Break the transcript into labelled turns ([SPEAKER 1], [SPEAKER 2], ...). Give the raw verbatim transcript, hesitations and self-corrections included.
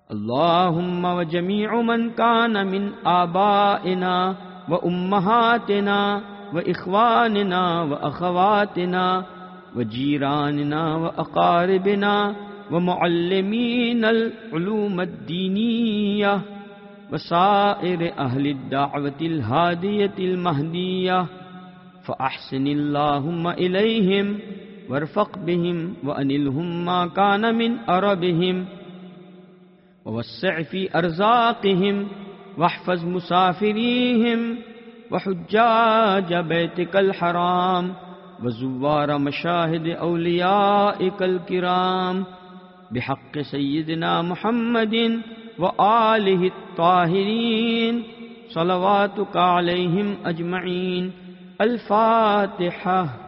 [SPEAKER 1] अल्लाहुम्मा व जमीउ मन कान मिन आबाइना व उम्महातिना व इख्वानिना व अखवातिना व जीरानिना व अकारिबिना व मुअल्लिमीनल उलूमद्दीनिया व साइर अहलि दाअवतिल हादियतिल महदिया फ़अहसिनिल्लाहुम्मा इलैहिम वरफ़क़ बिहिम व अनिलहुम मा कान मिन अरबिहिम ववस्सिअ फ़ी अर्ज़ाक़िहिम वहफ़ज़ मुसाफ़िरीहिम व हुज्जाज बैतिकल हराम व ज़ुव्वार मशाहिद औलियाइकल किराम बिहक़्क़ि सय्यिदिना मुहम्मदिन व आलिहि त्ताहिरीन सलवातुका अलैहिम अजमईन। अल फ़ातिहा।